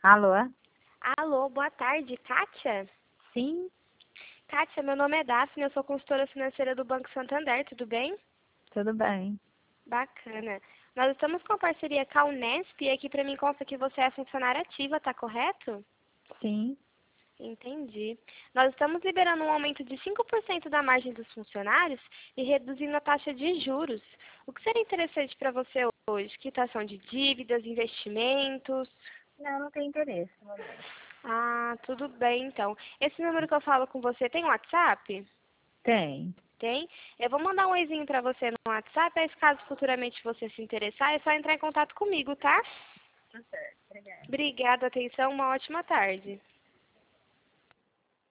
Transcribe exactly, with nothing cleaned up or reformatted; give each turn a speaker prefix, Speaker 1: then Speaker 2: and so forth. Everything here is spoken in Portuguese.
Speaker 1: Alô?
Speaker 2: Alô, boa tarde, Kátia?
Speaker 1: Sim,
Speaker 2: Kátia, meu nome é Daphne, eu sou consultora financeira do Banco Santander, tudo bem?
Speaker 1: tudo bem.
Speaker 2: Bacana. Nós estamos com a parceria com a Unesp e aqui para mim consta que você é funcionária ativa, tá correto?
Speaker 1: Sim.
Speaker 2: Entendi. Nós estamos liberando um aumento de cinco por cento da margem dos funcionários e reduzindo a taxa de juros. O que seria interessante para você hoje? Quitação de dívidas, investimentos?
Speaker 1: Não, não tem interesse.
Speaker 2: Ah, tudo bem então. Esse número que eu falo com você tem WhatsApp?
Speaker 1: Tem.
Speaker 2: Tem? Eu vou mandar um oizinho pra você no WhatsApp, aí caso futuramente você se interessar, é só entrar em contato comigo, tá?
Speaker 1: Tá certo, obrigada.
Speaker 2: Obrigada, atenção, uma ótima tarde.